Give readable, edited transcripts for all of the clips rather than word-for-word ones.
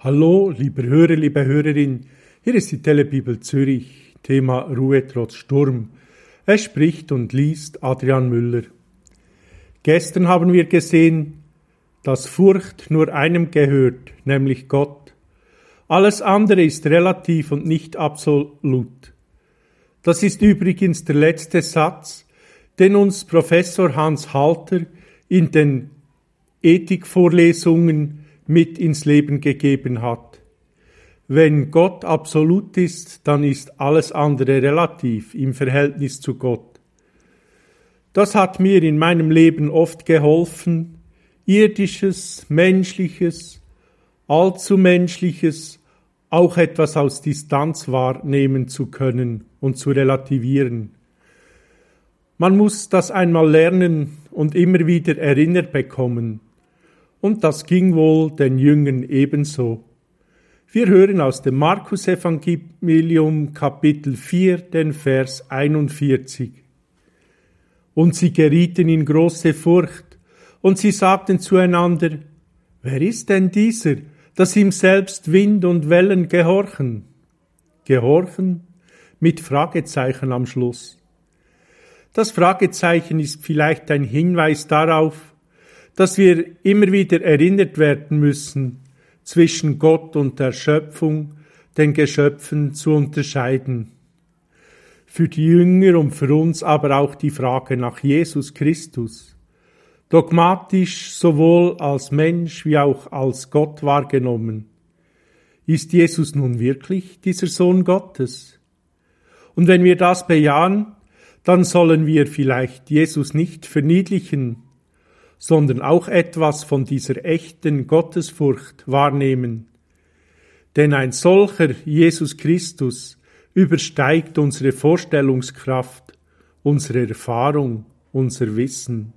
Hallo, lieber Hörer, liebe Hörerin, hier ist die Telebibel Zürich, Thema Ruhe trotz Sturm. Es spricht und liest Adrian Müller. Gestern haben wir gesehen, dass Furcht nur einem gehört, nämlich Gott. Alles andere ist relativ und nicht absolut. Das ist übrigens der letzte Satz, den uns Professor Hans Halter in den Ethikvorlesungen mit ins Leben gegeben hat. Wenn Gott absolut ist, dann ist alles andere relativ im Verhältnis zu Gott. Das hat mir in meinem Leben oft geholfen, Irdisches, Menschliches, allzu Menschliches auch etwas aus Distanz wahrnehmen zu können und zu relativieren. Man muss das einmal lernen und immer wieder erinnert bekommen. Und das ging wohl den Jüngern ebenso. Wir hören aus dem Markus-Evangelium Kapitel 4, den Vers 41. Und sie gerieten in große Furcht, und sie sagten zueinander, wer ist denn dieser, dass ihm selbst Wind und Wellen gehorchen? Gehorchen mit Fragezeichen am Schluss. Das Fragezeichen ist vielleicht ein Hinweis darauf, dass wir immer wieder erinnert werden müssen, zwischen Gott und der Schöpfung, den Geschöpfen zu unterscheiden. Für die Jünger und für uns aber auch die Frage nach Jesus Christus. Dogmatisch sowohl als Mensch wie auch als Gott wahrgenommen. Ist Jesus nun wirklich dieser Sohn Gottes? Und wenn wir das bejahen, dann sollen wir vielleicht Jesus nicht verniedlichen, sondern auch etwas von dieser echten Gottesfurcht wahrnehmen. Denn ein solcher Jesus Christus übersteigt unsere Vorstellungskraft, unsere Erfahrung, unser Wissen.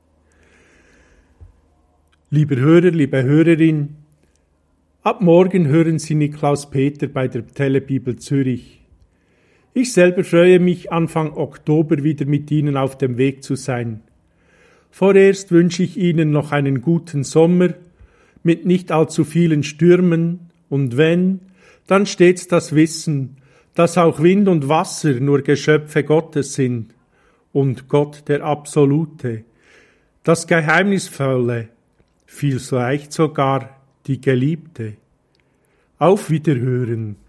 Lieber Hörer, liebe Hörerin, ab morgen hören Sie Niklaus Peter bei der Telebibel Zürich. Ich selber freue mich, Anfang Oktober wieder mit Ihnen auf dem Weg zu sein. Vorerst wünsche ich Ihnen noch einen guten Sommer mit nicht allzu vielen Stürmen und wenn, dann stets das Wissen, dass auch Wind und Wasser nur Geschöpfe Gottes sind und Gott der Absolute, das Geheimnisvolle, vielleicht sogar die Geliebte. Auf Wiederhören.